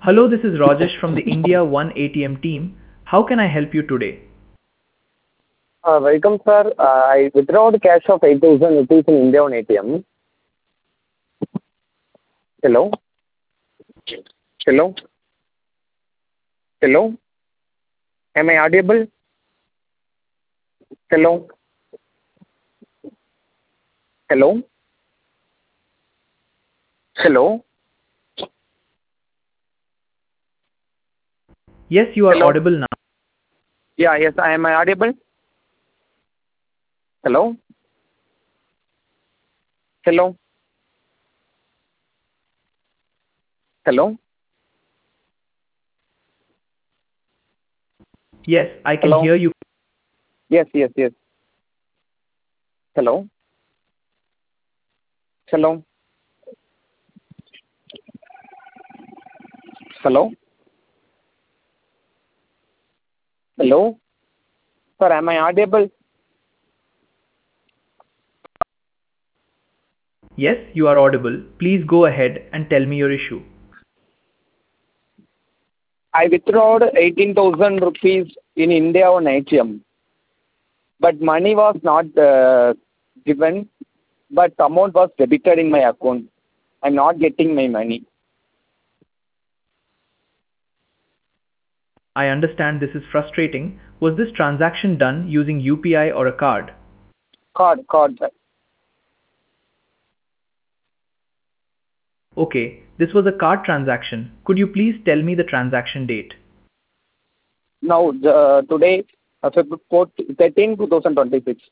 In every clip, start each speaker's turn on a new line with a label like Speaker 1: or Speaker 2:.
Speaker 1: Hello, this is Rajesh from the India One ATM team. How can I help you today?
Speaker 2: Welcome, sir. I withdrew cash of 8,000 rupees in India on ATM. Hello? Hello? Hello? Am I audible? Hello? Hello? Hello?
Speaker 1: Yes, you are
Speaker 2: Hello?
Speaker 1: audible now.
Speaker 2: Yeah, yes, am I audible? Hello? Hello? Hello?
Speaker 1: Yes, I can
Speaker 2: Hello?
Speaker 1: hear you.
Speaker 2: Yes, yes, yes. Hello? Hello? Hello? Hello? Sir, am I audible?
Speaker 1: Yes, you are audible. Please go ahead and tell me your issue.
Speaker 2: I withdrew 18,000 rupees in India on ATM, but money was not given, but amount was debited in my account. I'm not getting my money.
Speaker 1: I understand this is frustrating. Was this transaction done using UPI or a card?
Speaker 2: Card, sir.
Speaker 1: Okay, this was a card transaction. Could you please tell me the transaction date?
Speaker 2: Now, today, February 13, 2026.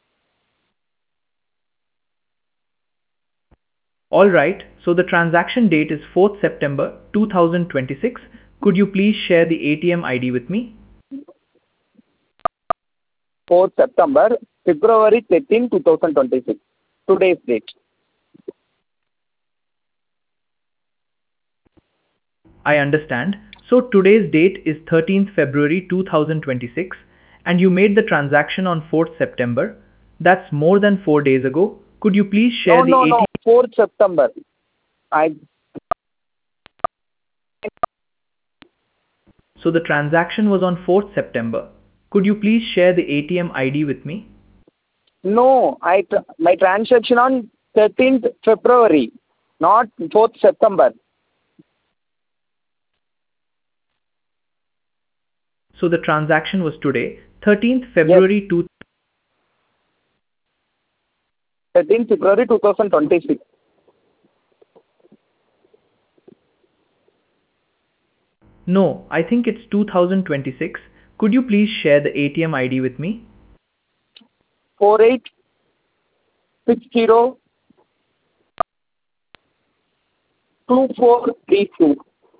Speaker 1: Alright, so the transaction date is 4th September 2026. Could you please share the ATM ID with me?
Speaker 2: 4th September, February 13, 2026. Today's date.
Speaker 1: I understand. So today's date is 13th February 2026 and you made the transaction on 4th September. That's more than 4 days ago. Could you please
Speaker 2: No,
Speaker 1: share the
Speaker 2: no, no.
Speaker 1: 80?
Speaker 2: 4th September. I
Speaker 1: So the transaction was on 4th September. Could you please share the ATM ID with me?
Speaker 2: no. My transaction on 13th February, not 4th September.
Speaker 1: So the transaction was today, 13th
Speaker 2: Yes,
Speaker 1: February 2.
Speaker 2: 13th February 2026.
Speaker 1: No, I think it's 2026. Could you please share the ATM ID with me?
Speaker 2: 48602432.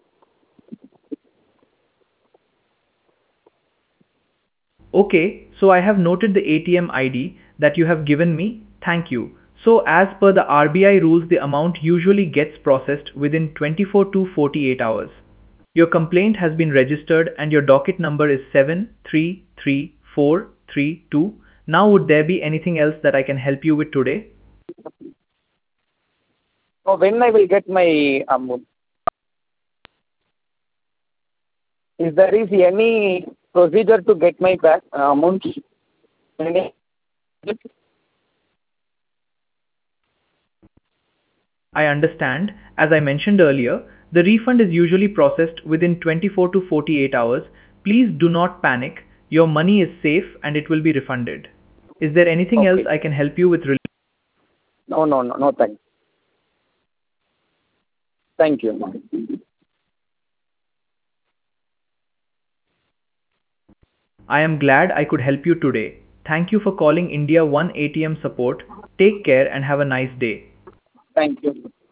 Speaker 1: Okay, so I have noted the ATM ID that you have given me. Thank you. So as per the RBI rules, the amount usually gets processed within 24 to 48 hours. Your complaint has been registered and your docket number is 733432. Now would there be anything else that I can help you with today?
Speaker 2: So when I will get my amount? Is there is any procedure to get my back amount? Any-
Speaker 1: I understand. As I mentioned earlier, the refund is usually processed within 24 to 48 hours. Please do not panic. Your money is safe and it will be refunded. Is there anything else
Speaker 2: Okay.
Speaker 1: I can help you with?
Speaker 2: No, no, no, no, thanks. Thank you.
Speaker 1: I am glad I could help you today. Thank you for calling India One ATM support. Take care and have a nice day.
Speaker 2: Thank you.